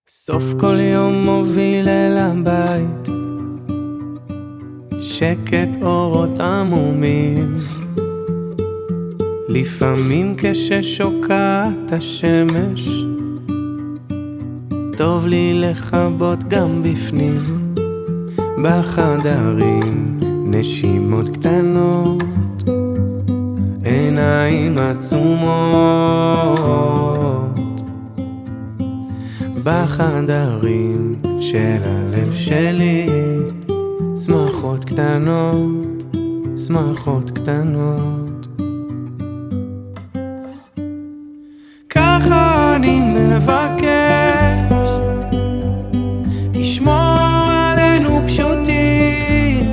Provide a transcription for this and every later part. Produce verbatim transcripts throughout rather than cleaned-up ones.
סוף כל יום מוביל אל הבית, שקט אורות עמומים. לפעמים כששוקעת השמש, טוב לי לחבות גם בפנים. בחדרים נשימות קטנות, עיניים עצומות. בחדרים של הלב שלי, שמחות קטנות, שמחות קטנות. ככה אני מבקש, תשמור עלינו פשוטים,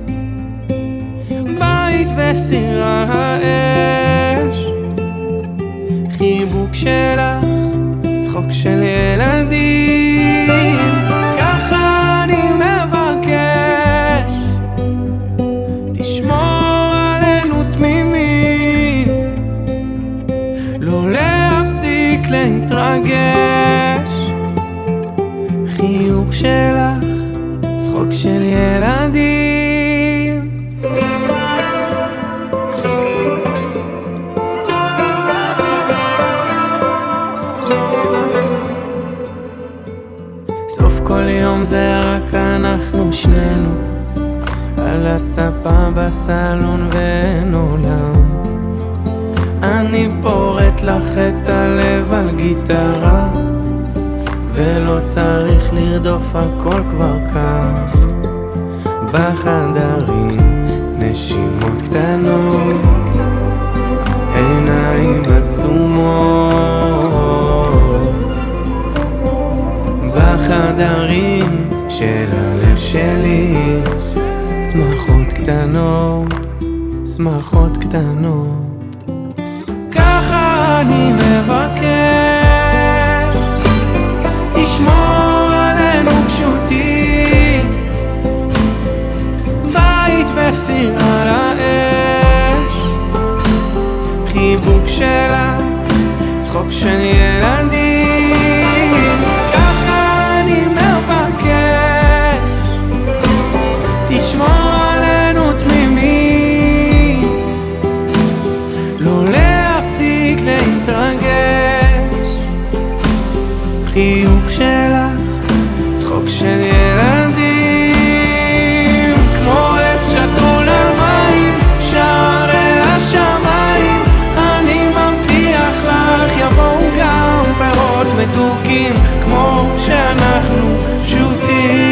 בית וסיר על האש, חיבוק שלך, צחוק של ילדים. ככה אני מבקש, תשמור עלינו תמימים, לא להפסיק להתרגש, חיוך שלך, צחוק של ילדים. סוף כל יום זה רק אנחנו שנינו, על הספה בסלון ואין עולם. אני פורט לך את הלב על גיטרה, ולא צריך לרדוף, הכל כבר כאן. בחדרים נשימות קטנות, עיניים עצומות. בחדרים של הלב שלי, שמחות קטנות, שמחות קטנות. ככה אני מבקש, תשמור עלינו פשוטים, בית וסיר על האש, חיבוק שלך, צחוק של ילדים. ככה אני מבקש, תשמור עלינו תמימים, לא להפסיק להתרגש, חיוך שלך, צחוק של ילדים. כמו עץ שתול על מים, שער אל השמיים, אני מבטיח לך יבואו גם פירות מתוקים, כמו שאנחנו פשוטים.